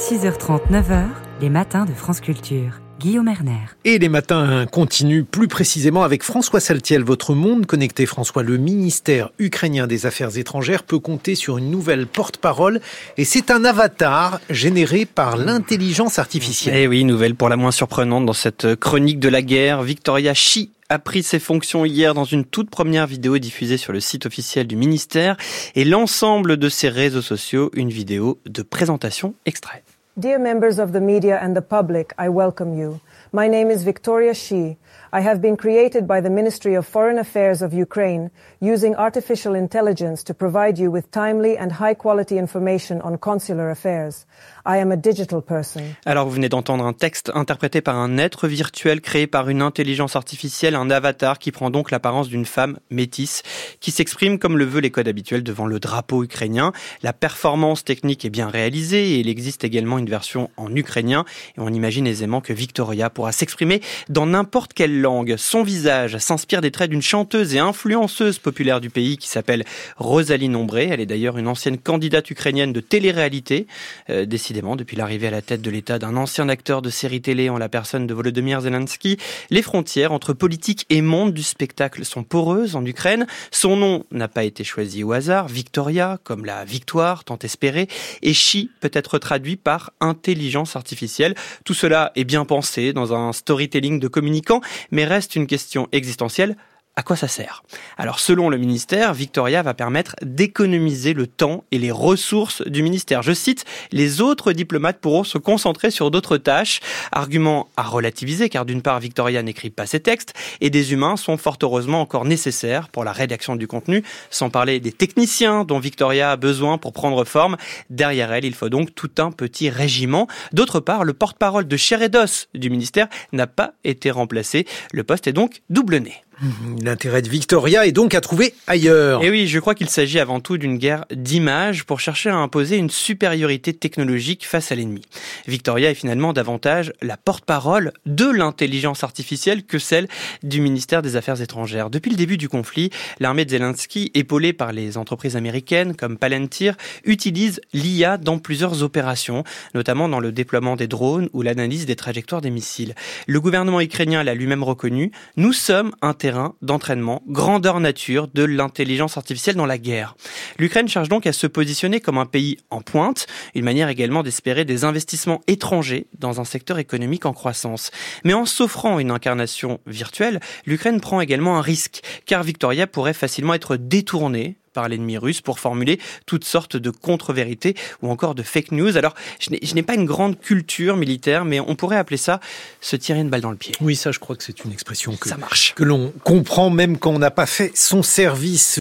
6h30, 9h, les matins de France Culture. Guillaume Erner. Et les matins continuent plus précisément avec François Saltiel. Votre monde connecté, François. Le ministère ukrainien des Affaires étrangères peut compter sur une nouvelle porte-parole et c'est un avatar généré par l'intelligence artificielle. Eh oui, nouvelle pour la moins surprenante dans cette chronique de la guerre. Victoria Shi a pris ses fonctions hier dans une toute première vidéo diffusée sur le site officiel du ministère et l'ensemble de ses réseaux sociaux, une vidéo de présentation extrait. Dear members of the media and the public, I welcome you. My name is Victoria Shi. I have been created by the Ministry of Foreign Affairs of Ukraine using artificial intelligence to provide you with timely and high-quality information on consular affairs. I am a digital person. Alors vous venez d'entendre un texte interprété par un être virtuel créé par une intelligence artificielle, un avatar qui prend donc l'apparence d'une femme métisse qui s'exprime comme le veut les codes habituels devant le drapeau ukrainien. La performance technique est bien réalisée et il existe également une version en ukrainien et on imagine aisément que Victoria pourra s'exprimer dans n'importe quelle langue. Son visage s'inspire des traits d'une chanteuse et influenceuse populaire du pays qui s'appelle Rosalie Nombré. Elle est d'ailleurs une ancienne candidate ukrainienne de télé-réalité. Décidément, depuis l'arrivée à la tête de l'État d'un ancien acteur de série télé en la personne de Volodymyr Zelensky, les frontières entre politique et monde du spectacle sont poreuses en Ukraine. Son nom n'a pas été choisi au hasard. Victoria, comme la victoire tant espérée, et Shi peut être traduit par intelligence artificielle. Tout cela est bien pensé dans un storytelling de communicants, mais reste une question existentielle. À quoi ça sert ? Alors, selon le ministère, Victoria va permettre d'économiser le temps et les ressources du ministère. Je cite, « Les autres diplomates pourront se concentrer sur d'autres tâches ». Argument à relativiser, car d'une part, Victoria n'écrit pas ses textes, et des humains sont fort heureusement encore nécessaires pour la rédaction du contenu, sans parler des techniciens dont Victoria a besoin pour prendre forme. Derrière elle, il faut donc tout un petit régiment. D'autre part, le porte-parole de chair et d'os du ministère n'a pas été remplacé. Le poste est donc doublonné. L'intérêt de Victoria est donc à trouver ailleurs. Et oui, je crois qu'il s'agit avant tout d'une guerre d'images pour chercher à imposer une supériorité technologique face à l'ennemi. Victoria est finalement davantage la porte-parole de l'intelligence artificielle que celle du ministère des Affaires étrangères. Depuis le début du conflit, l'armée de Zelensky, épaulée par les entreprises américaines comme Palantir, utilise l'IA dans plusieurs opérations, notamment dans le déploiement des drones ou l'analyse des trajectoires des missiles. Le gouvernement ukrainien l'a lui-même reconnu. Nous sommes un terrain d'entraînement, grandeur nature de l'intelligence artificielle dans la guerre. L'Ukraine cherche donc à se positionner comme un pays en pointe, une manière également d'espérer des investissements étrangers dans un secteur économique en croissance. Mais en s'offrant une incarnation virtuelle, l'Ukraine prend également un risque, car Victoria pourrait facilement être détournée par l'ennemi russe pour formuler toutes sortes de contre-vérités ou encore de fake news. Alors, je n'ai pas une grande culture militaire, mais on pourrait appeler ça se tirer une balle dans le pied. Oui, ça, je crois que c'est une expression ça marche. Que l'on comprend même quand on n'a pas fait son service.